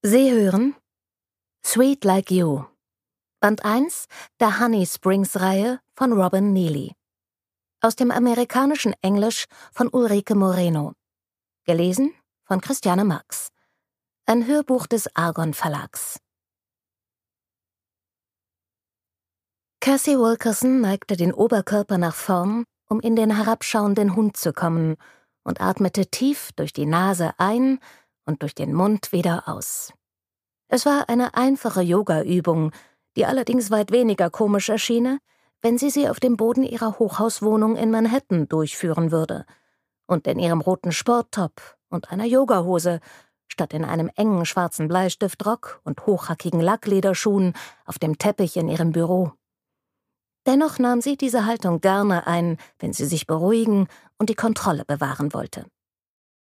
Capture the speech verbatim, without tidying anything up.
Sie hören Sweet Like You, Band eins der Honey Springs-Reihe von Robin Neely. Aus dem amerikanischen Englisch von Ulrike Moreno. Gelesen von Christiane Marx. Ein Hörbuch des Argon Verlags. Cassie Wilkerson neigte den Oberkörper nach vorn, um in den herabschauenden Hund zu kommen, und atmete tief durch die Nase ein und durch den Mund wieder aus. Es war eine einfache Yoga-Übung, die allerdings weit weniger komisch erschiene, wenn sie sie auf dem Boden ihrer Hochhauswohnung in Manhattan durchführen würde und in ihrem roten Sporttop und einer Yogahose statt in einem engen schwarzen Bleistiftrock und hochhackigen Lacklederschuhen auf dem Teppich in ihrem Büro. Dennoch nahm sie diese Haltung gerne ein, wenn sie sich beruhigen und die Kontrolle bewahren wollte.